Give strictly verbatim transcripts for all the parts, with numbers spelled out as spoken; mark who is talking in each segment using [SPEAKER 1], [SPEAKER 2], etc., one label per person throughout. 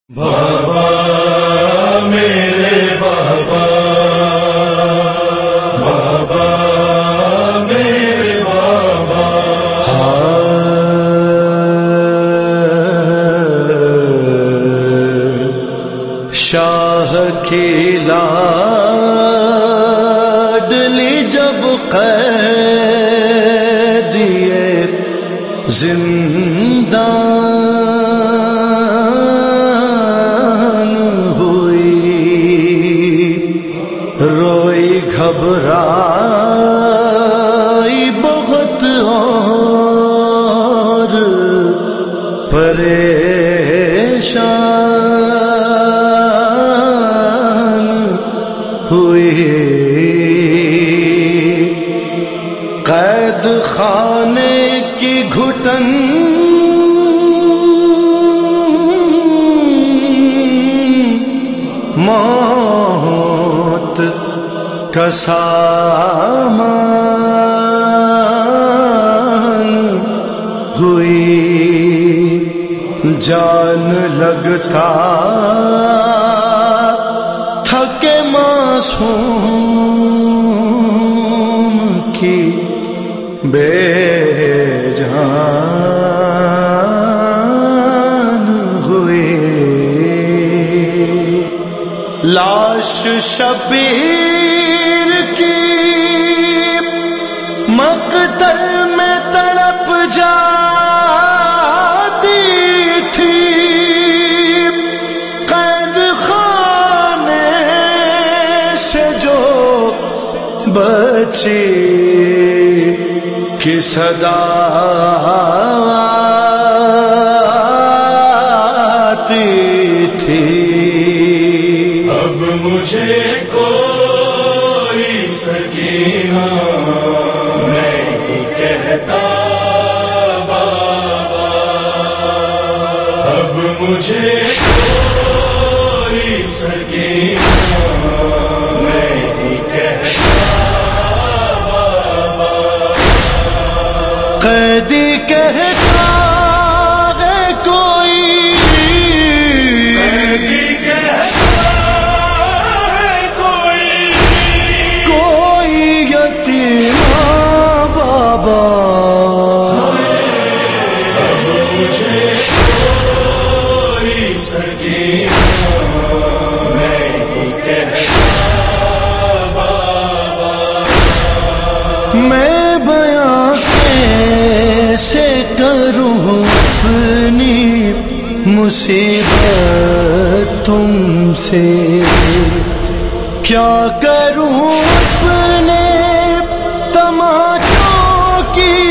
[SPEAKER 1] بابا میرے بابا، بابا میرے بابا،
[SPEAKER 2] شاہ کی لاڈلی جب قیدیے زندان ہوئی، روئی گھبرائی بہت اور پریشان ہوئی، قید خانے کی گھٹن موت کا سامان ہوئی، جان لگتا تھا کہ معصوم کی بے جان ہوئی، لاش شبیر کی مقتل میں تڑپ جاتی تھی، قید خانے سے جو بچی کی صدا آتی تھی،
[SPEAKER 1] اب مجھے کوئی سکینہ نہیں کہتا بابا، اب مجھے کوئی سکینہ نہیں کہتا بابا،
[SPEAKER 2] قیدی کہتا ہے کوئی،
[SPEAKER 1] قیدی کہتا ہے کوئی،
[SPEAKER 2] کوئی یتیم بابا،
[SPEAKER 1] اب مجھے کوئی سکینہ نہیں کہتا بابا،
[SPEAKER 2] میں بیاں کیسے کروں اپنی مصیبت تم سے، کیا کروں اپنے تماچوں کی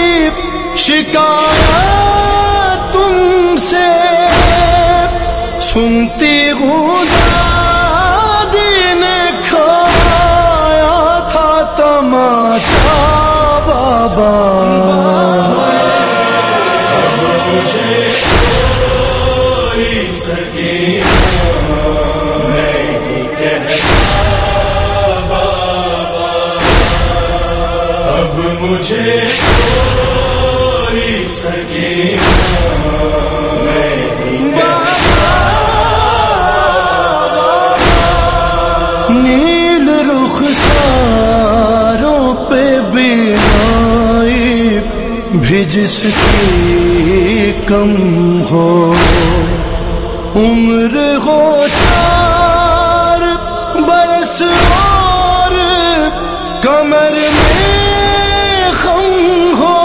[SPEAKER 2] شکایت تم سے، سنتی ہوں دادی نے کھایا تھا تماچا بابا،
[SPEAKER 1] اب مجھے کوئی سکینہ نہیں کہتا بابا، اب مجھے کوئی سکینہ نہیں کہتا
[SPEAKER 2] نیل رخساروں پہ بینائی بھی جس کی کم ہو، عمر ہو چار برس اور کمر میں خم ہو،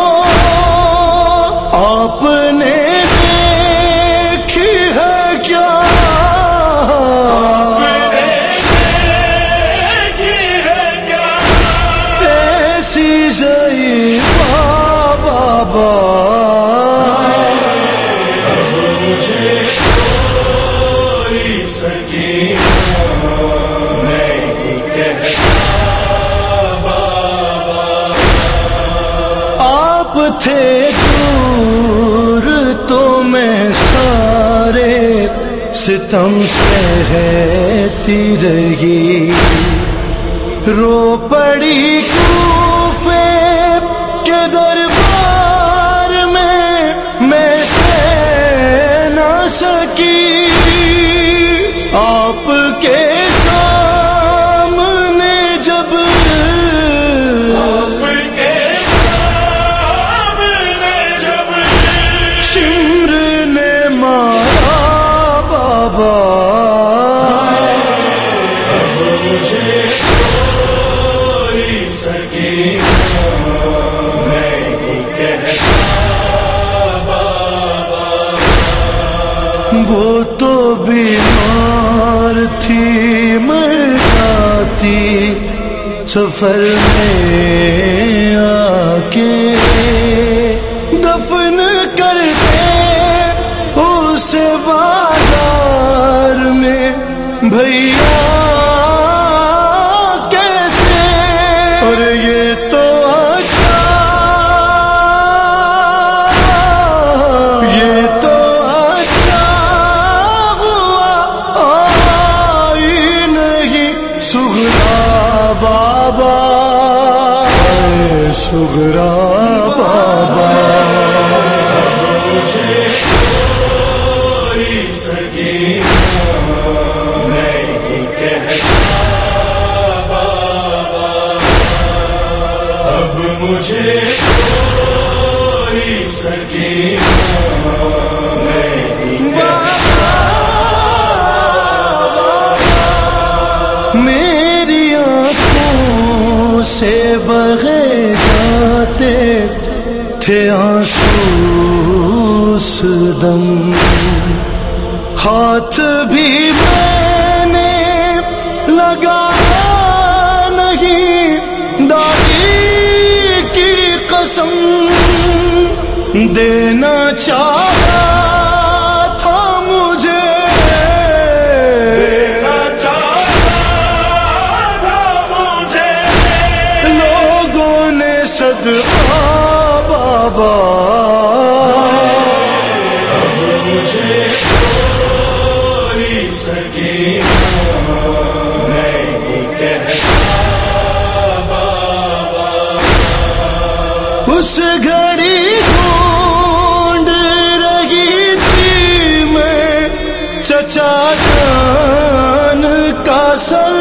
[SPEAKER 2] آپ نے دیکھی ہے کیا ایسی ضعیفہ بابا،
[SPEAKER 1] اب مجھے کوئی سکینہ نہیں کہتا بابا،
[SPEAKER 2] آپ تھے دور تو میں سارے ستم سہتی رہی، رو پڑی کوفے کے دربار میں میں سہ نہ سکی، بابا
[SPEAKER 1] اب مجھے کوئی سکینہ نہیں کہتا بابا.
[SPEAKER 2] وہ تو بیمار تھی مر جاتی سفر میں آ کے دفن کرتے اسے بازار میں بھیا کیسے. اور یہ تو اچھا یہ تو اچھا ہوا آئی نہیں سغرا بابا سغرا بابا.
[SPEAKER 1] مجھے کوئی سکینہ نہیں کہتا بابا. اب مجھے کوئی سکینہ نہیں
[SPEAKER 2] میری آنکھوں سے بہے جاتے تھے آنسو اس دم. ہاتھ بھی میں نے لگایا نہیں دادی کی قسم دینا چاہا تھا مجھے
[SPEAKER 1] دینا چاہتا تھا مجھے.
[SPEAKER 2] لوگوں نے صدقہ بابا.
[SPEAKER 1] اب مجھے کوئی سکینہ نہیں کہتا بابا.
[SPEAKER 2] اس گھڑی ڈھونڈ رہی تھی میں چچا جان کا سر.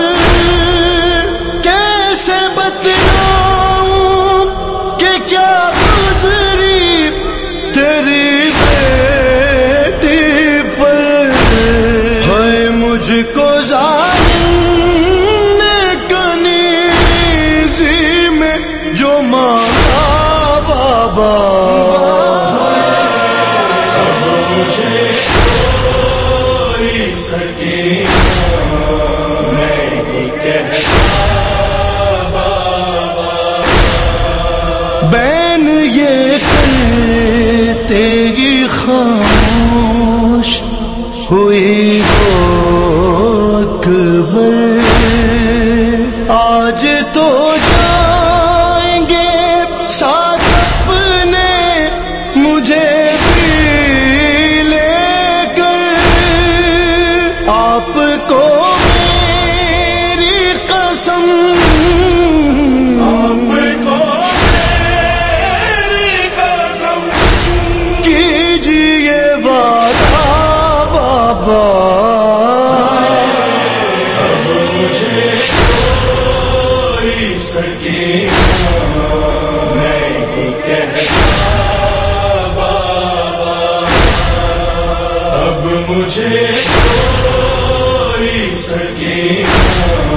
[SPEAKER 2] کیسے بتلاؤں کہ کیا گزری تیری بیٹی پر. ہے مجھ کو ظالم نے کنیزی میں جو مارا بابا.
[SPEAKER 1] اب مجھے کوئی سکینہ نہیں کہتا بابا.
[SPEAKER 2] بین یہ کہتے ہی خاموش ہوئی وہ اکبر. آج تو جائیں گے ساتھ اپنے مجھے بھی لے کر. آپ کو میری قسم
[SPEAKER 1] آپ کو میری قسم
[SPEAKER 2] کیجیے وعدہ بابا.
[SPEAKER 1] اب مجھے کوئی سکینہ نہیں کہتا بابا. اب مجھے کوئی سکینہ